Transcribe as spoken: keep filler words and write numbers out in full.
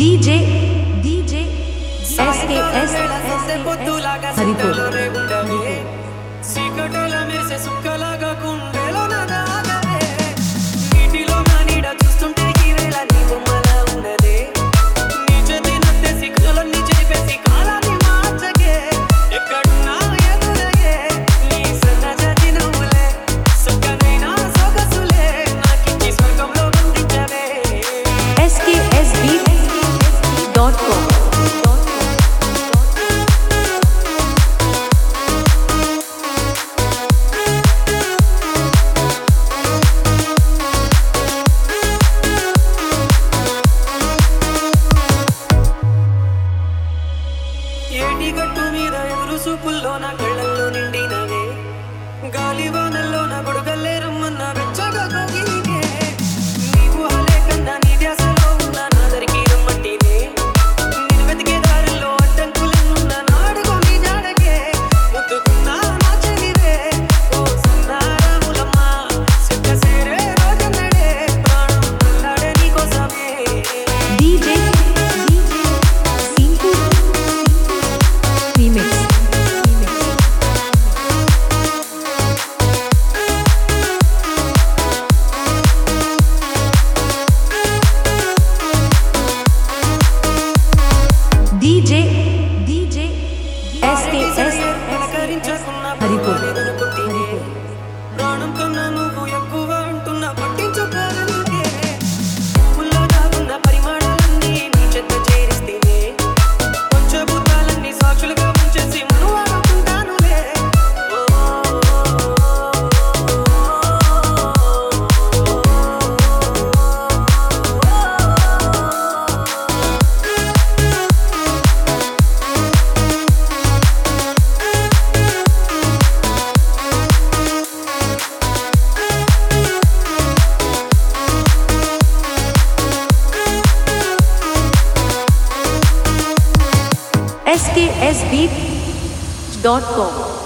DJ DJ SKS Haripur సీకటల మెరిసే సుక్కలాగా కుండెలో నదాగవే నీటిలో నా నీడ చూస్తుంటే ఈవేళ నీ బొమ్మలా ఉన్నదే నీ చేతి నత్తేసి కలన్నీ చెరిపేసి కాలాన్ని మార్చకే ఎక్కడున్నా ఎదురయ్యే నీ సన్నజాతి నవ్వులే సక్కనైనా సొగసులే నాకిచ్చి స్వర్గంలో బంధించవే ఎస్కేఎస్ బీట్ డాట్ కామ్ ఏటి గట్టు మీద ఎదురు చూపుల్లో నా కళ్ళల్లో నిండినవే గాలి వానల్లో నా గొడుగల్లే రమ్మన్న వెచ్చగా కోగిలికే నీ ఊహలే కన్నా నీ ధ్యాసలో ఉన్న నా దరికి రమ్మంటినే నేను వెతికే దారిలో అడ్డంకులెన్నున్న నాడుగో నీ జాడకే ముద్దుకున్నా నా చెలివే ఓ సన్నారాములమ్మ సిద్ధ సేరే రోజన్నడే ప్రాణం నల్లాడే నీ కోసమే DJ Sinku remix DJ DJ SKS Haripur ప్రాణం కన్నా నువ్వు ఎక్కువ అంటున్నా పట్టించుకోలేకే పుల్లగా ఉన్న పరిమాణాలన్నీ నీ చెత్త చేరిస్తేనే పంచభూతాలన్నీ సాక్షులుగా ఉంచేసి మనువాడుకుంటానులే ఎస్కేఎస్ బీట్ డాట్ కామ్